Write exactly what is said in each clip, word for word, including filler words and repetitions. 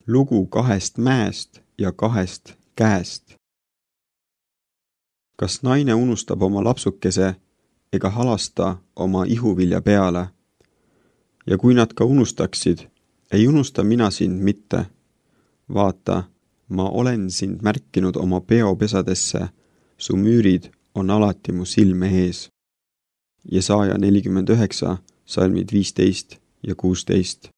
Lugu kahest mäest ja kahest käest. Kas naine unustab oma lapsukese ega halasta oma ihuvilja peale? Ja kui nad ka unustaksid, ei unusta mina sind mitte. Vaata, ma olen sind märkinud oma peopesadesse, su müürid on alati mu silme ees. Jesaja nelikümmend üheksa, salmid viisteist ja kuusteist.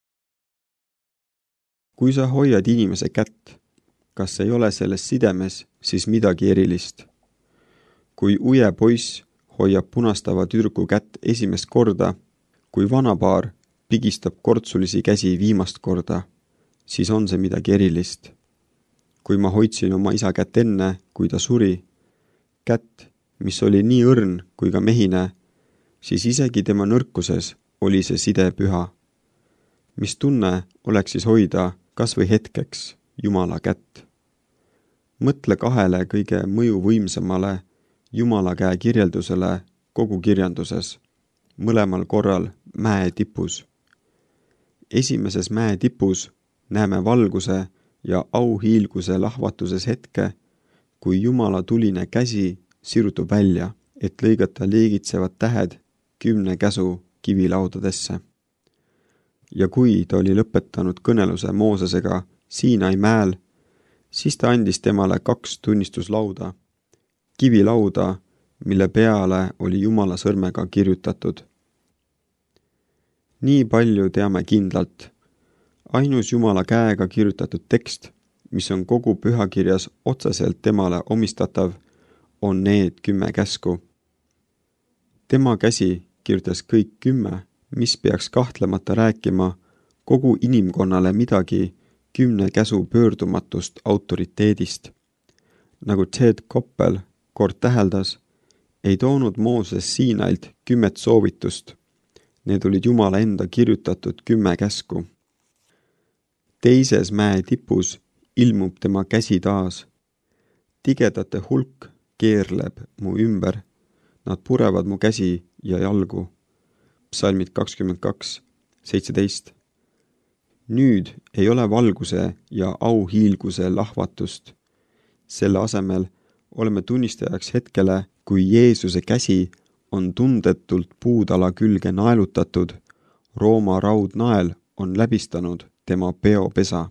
Kui sa hoiad inimese kätt, kas ei ole selles sidemes siis midagi erilist? Kui uje poiss hoiab punastava tüdruku kätt esimest korda, kui vanapaar pigistab kortsulisi käsi viimast korda, siis on see midagi erilist. Kui ma hoidsin oma isa kätt enne, kui ta suri, kätt, mis oli nii õrn kui ka mehine, siis isegi tema nõrkuses oli see side püha. Mis tunne oleks siis hoida kas või hetkeks Jumala kätt? Mõtle kahele kõige mõjuvõimsamale Jumala käe kirjeldusele kogu kirjanduses, mõlemal korral mäe tipus. Esimeses mäe tipus näeme valguse ja auhiilguse lahvatuses hetke, kui Jumala tuline käsi sirutub välja, et lõigata liigitsevad tähed kümne käsu kivilaudadesse. Ja kui ta oli lõpetanud kõneluse Moosesega Siinai mäel, siis ta andis temale kaks tunnistuslauda, kivilauda, mille peale oli Jumala sõrmega kirjutatud. Nii palju teame kindlalt. Ainus Jumala käega kirjutatud tekst, mis on kogu pühakirjas otseselt temale omistatav, on need kümme käsku. Tema käsi kirjutas kõik kümme, mis peaks kahtlemata rääkima kogu inimkonnale midagi kümne käsu pöördumatust autoriteedist. Nagu Ted Koppel kord täheldas, ei toonud Mooses Siinailt kümmet soovitust. Need olid Jumala enda kirjutatud kümme käsku. Teises mäe tipus ilmub tema käsi taas. Tigedate hulk keerleb mu ümber. Nad purevad mu käsi ja jalgu. Psalmid kakskümmend kaks, seitseteist. Nüüd ei ole valguse ja auhiilguse lahvatust. Selle asemel oleme tunnistajaks hetkele, kui Jeesuse käsi on tundetult puutala külge naelutatud, Rooma raudnael on läbistanud tema peopesa.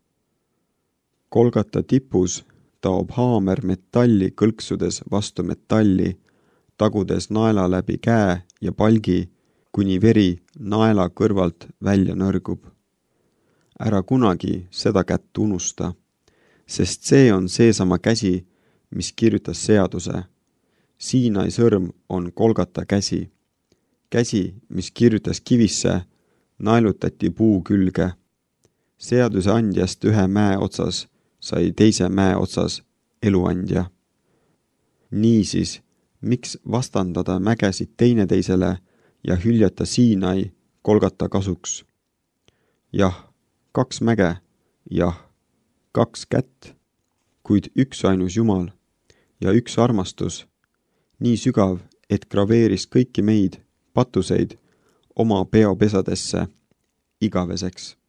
Kolgata tipus taob haamer metalli kõlksudes vastu metalli, tagudes naela läbi käe ja palgi, kuni veri naela kõrvalt välja nõrgub. Ära kunagi seda kätt unusta, sest see on seesama käsi, mis kirjutas seaduse. Siinai sõrm on Kolgata käsi. Käsi, mis kirjutas kivisse, naelutati puu külge. Seaduse andjast ühe mäe otsas sai teise mäe otsas eluandja. Niisiis, miks vastandada mägesid teineteisele ja hüljata Siinai Kolgata kasuks? Jah, kaks mäge, jah, kaks kätt, kuid üks ainus Jumal ja üks armastus, nii sügav, et graveeris kõiki meid, patuseid, oma peopesadesse igaveseks.